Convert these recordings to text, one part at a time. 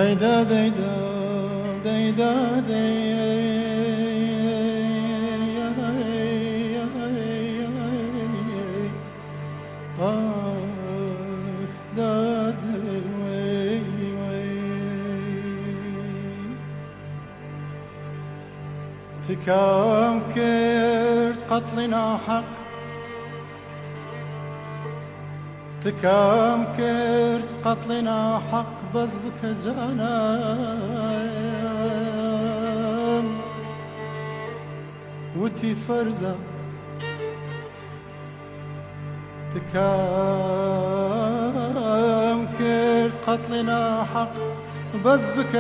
هيدا ديدا ديدا دي تكام كرت قتلنا حق تكام كرت قتلنا حق بس بك جانان وتي فرزة تكام كرت قتلنا حق بس بك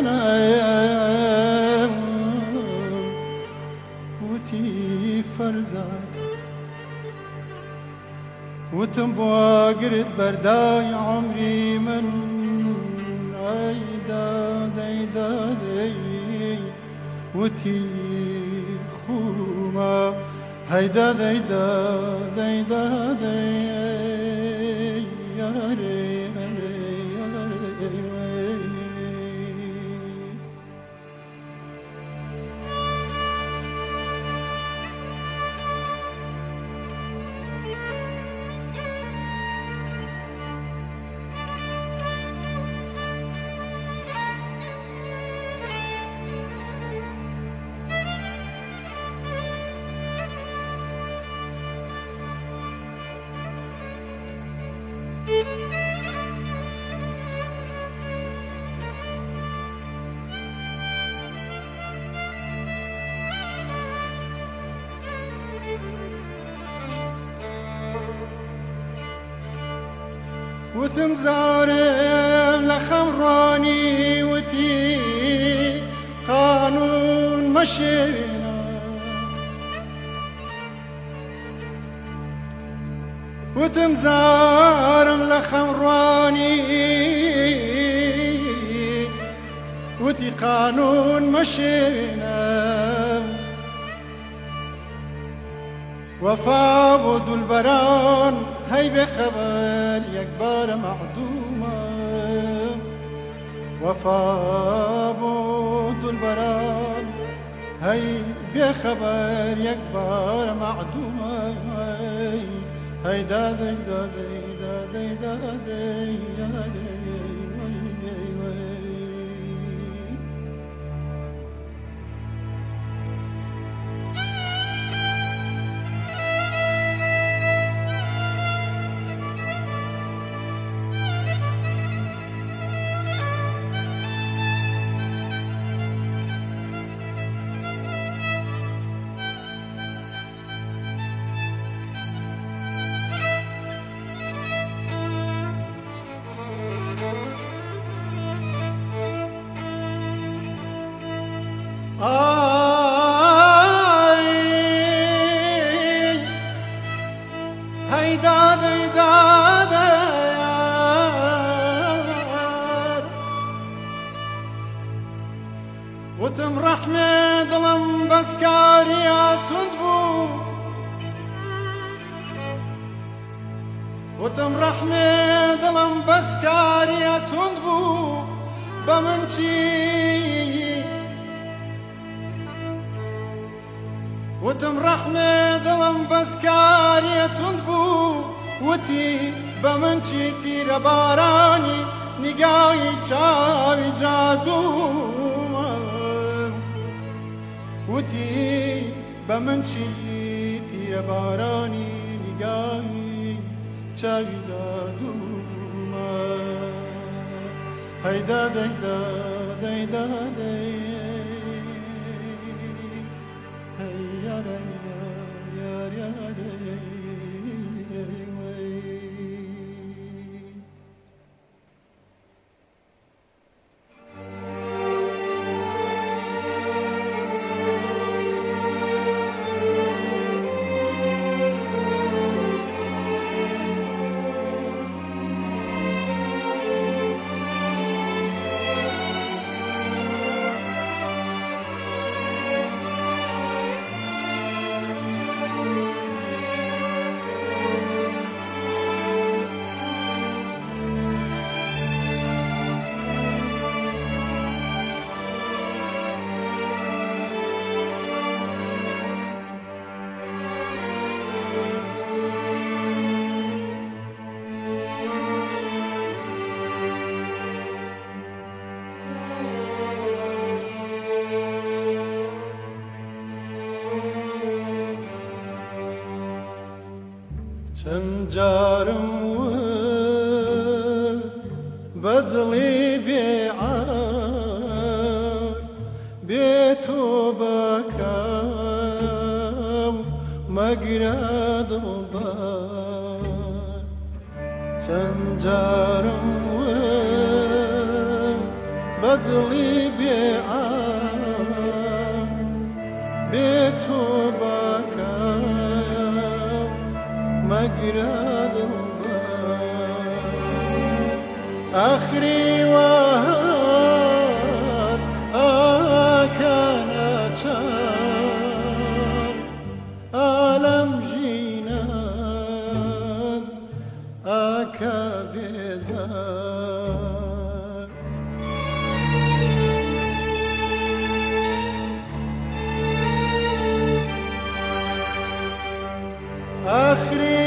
جانان وتي فرزة وتنبوا قرد برداي عمري من عيدا ديدا دي وتي خوما هيدا ديدا ديدا دي يا ري يا ري يا ري وتمزارم لخمراني وتي قانون مشينا وتمزارم لخمراني وتي قانون مشينا وفا بود البران هي بخبر يكبر معدومة وفا بود البران هي بخبر يكبر معدومة هي دا دي دا دي دا دي دا دي يا دي هيدا ديدا ديار وتمرح مدلم بسكاريا تندبو وتمرح مدلم بسكاريا تندبو بمنشي وتمرح مدلم بسكارية تنبو وتي بمنشي تير باراني نقاي چاوي جادو وتي بمنشي تير باراني نقاي چاوي جادو هيدا ديدا ديدا دي چند جارم و بدلی بیعار بیتو بکم مگرد دار چند جارم و بدلی بیعار بیتو بکم مگرد آخری وهر آکن چار عالم جینان آکا بیزار آخری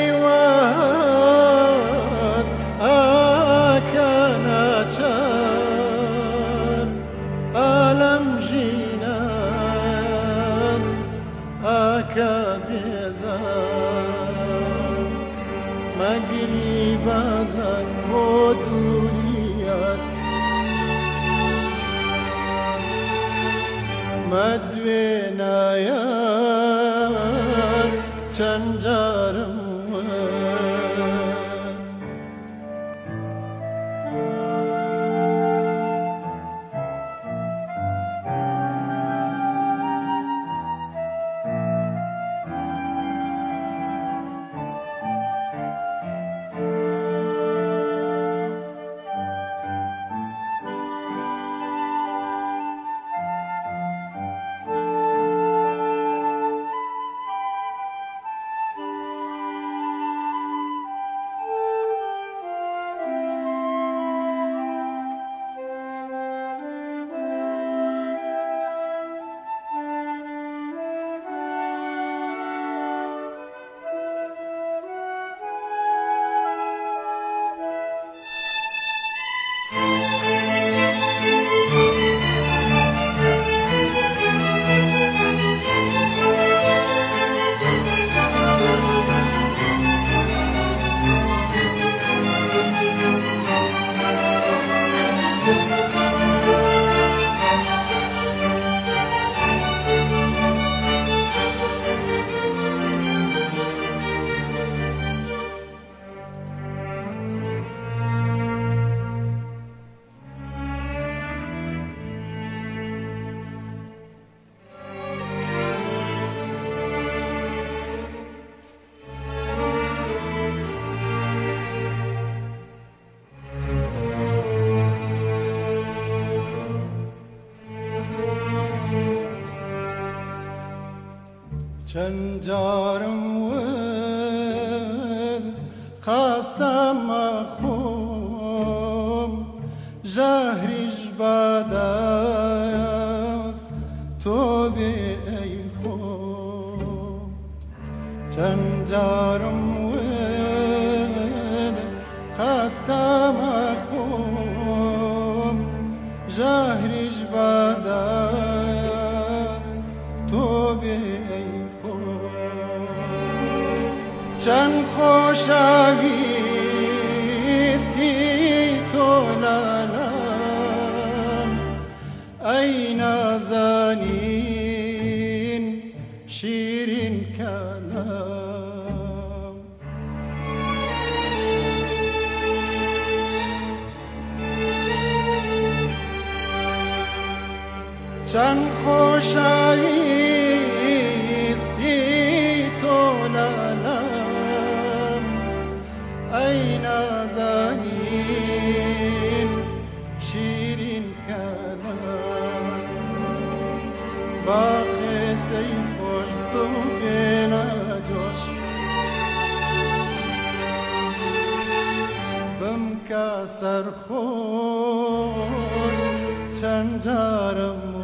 عالم جینان آکا بیزار مگری بازار و دوریات مدوینا یار چند جارم چند جارم ود خواستم خوم جهریش بدست تو بی ای خوم چند جارم ود خواستم خوم جهریش بدست تو بی چند خوشویستی تو لالم ای نازنین شیرین کلام چند خوشویستی تو لالم ای نازنین شیرین کلام با قصه خوش دل بنجوش بم که سرخوش چند جارم